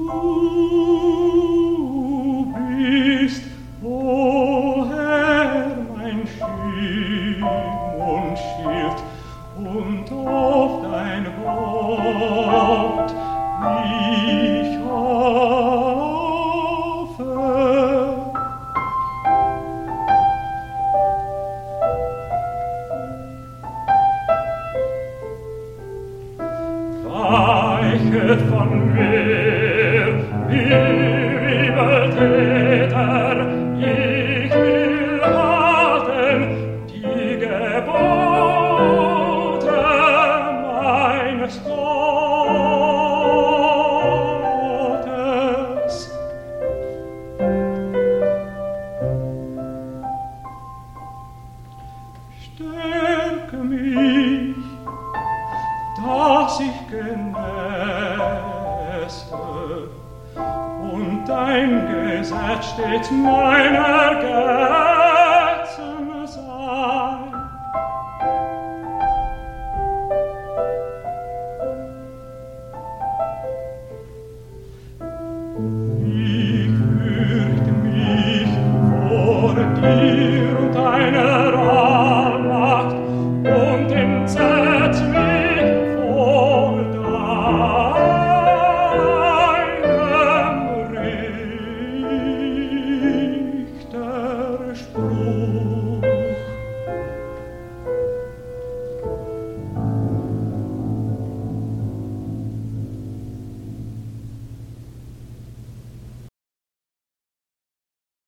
Du bist, o Herr, mein Schirm und Schild, und auf dein Wort ich hoffe. Weichet von mir, Übeltäter, ich will halten die Gebote meines Gottes. Stärke mich, dass ich genesse, und dein Gesetz stets mein Ergetzen sei. Ich fürchte mich vor dir und deiner Allmacht und entsetz mich vor deinem Richterspruch.